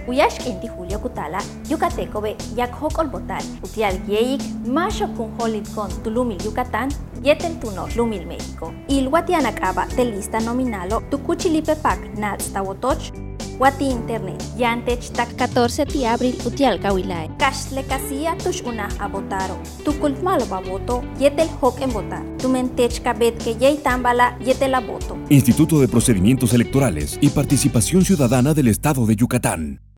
Uyash inti Julio Kutala, Yucateco be Yakhok Olbotal, Utial Yeik, Masho Kunholit con Tulumil Yucatán, Yetel Tuno Lumil México. Il Watianacaba de lista nominalo, Tucuchilipe Pac Nats Tawotoch, Wati Internet, Yantech Tak 14 de abril Utial Kawilai. Kashle Kasia Tush Una Abotaro, Tukult Malo Baboto, Yetel Hok en Votar, Tumentech Kabet que Yei Tambala, Yetel Aboto. Instituto de Procedimientos Electorales y Participación Ciudadana del Estado de Yucatán.